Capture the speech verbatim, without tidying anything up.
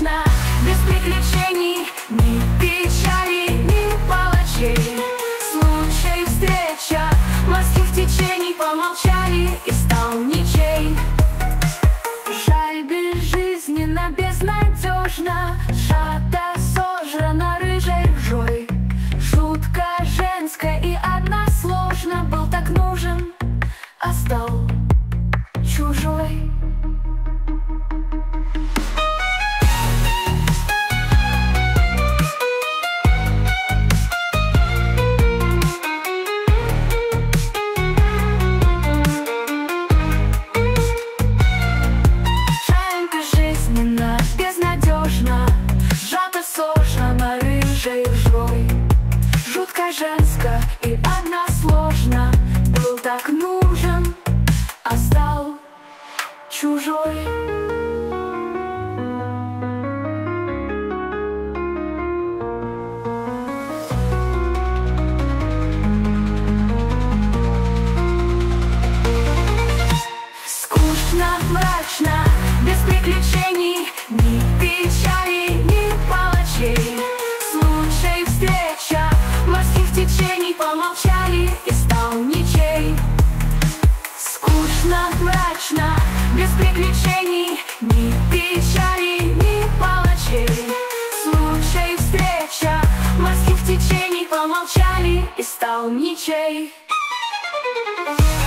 мрачно, без приключений, ни печали, ни палачей. Случай встреча морских течений, помолчали, и стал ничей. Жаль, безжизненно, безнадежно, сжата, сожрана рыжей ржой. Жутко женская и односложно, был так нужен, а стал чужой. Жаль, безжизненно, безнадежно, сжата, сожрана рыжей ржой. Жутко женско и односложно, был так нужен, а стал чужой. Скучно, мрачно, без приключений, ни печали, ни палачей. Случай встреча морских течений, помолчали, и стал ничей. Скучно, мрачно, без приключений, ни печали, ни палачей. Случай встреча морских течений, помолчали, и стал ничей.